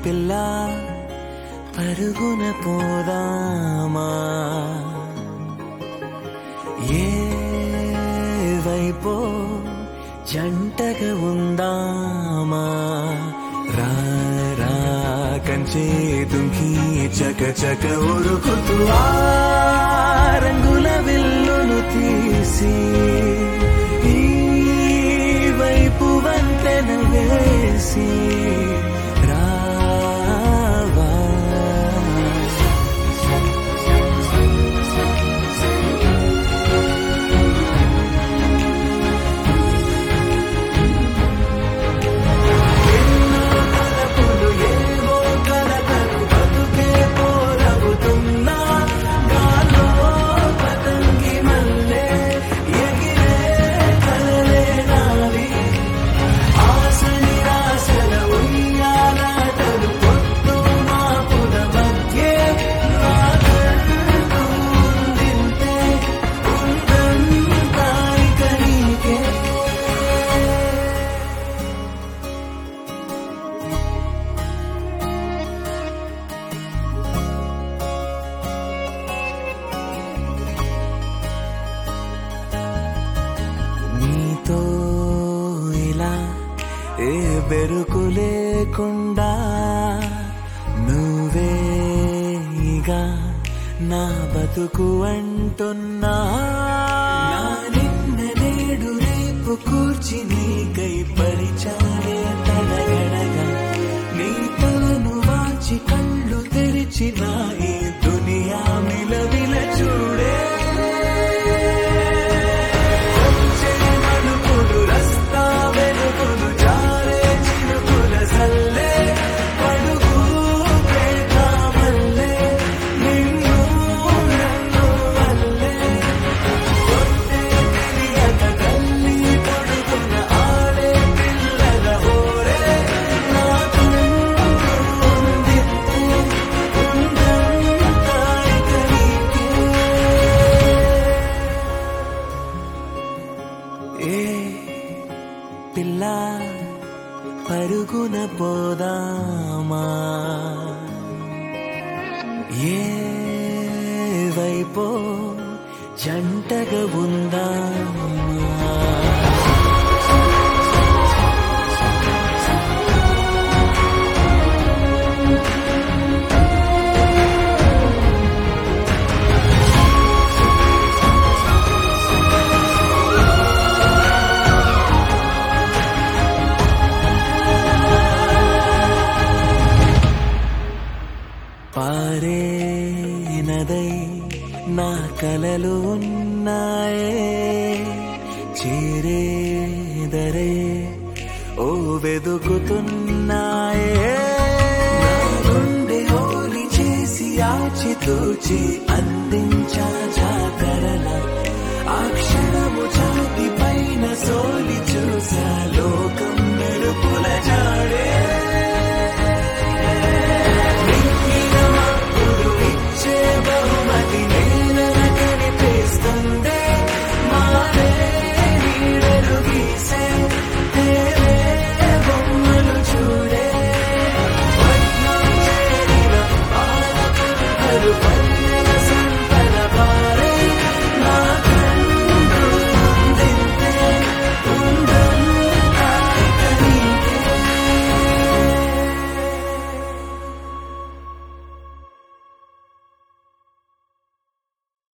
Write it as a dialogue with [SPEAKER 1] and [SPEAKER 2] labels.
[SPEAKER 1] పిల్ల పరుగున పోదామా ఏ వైపో జంటగా ఉందామా రా రా కంచే దుంకి చక చక ఉరుకుతూ ఆ రంగుల విల్లును తీసి ఈ వైపు వంతెన వేసి రావా ఎన్నో తలపులు ఏవో కలతలు బతుకే పోరవుతున్నా గాల్లో పతంగి మల్లె ఎగిరే కలలే నావి ఆశ నిరాశల ఉయ్యాలాటలు పొద్దు మాపుల మధ్యే నాకంటూ ఉందింతే ఉందంతా ఇక నీకే నీతో ఇలా ఏ బెరుకు లేకుండా నువ్వేగా నా బతుకు అంటున్నా నా నిన్న నేడు రేపు కూర్చి నీకై పరిచాలే తడగడగా నీ తలను వాచి కళ్ళు తెరిచి నా ఈ దునియా మిలవిల చూడే వచ్చే మలుపులు రస్తా వెలుగులు జారే చినుకుల సల్లే పడుగు పేట మల్లె నిన్ను నన్ను వల్లే కొట్టే తెలియక తల్లి పొడుగున ఆడే పిల్లల ఓరే నాకంటూ ఉందింతే ఉందంతా ఇక నీకే ఏ పిల్ల పరుగున పోదామా ఏ వైపో జంటగా ఉందామా పారే నదై నా కలలు ఉన్నాయే చేరేదరే ఓ వెదుకుతున్నాయే నా గుండె ఓలి చేసి ఆచితూచి అందించ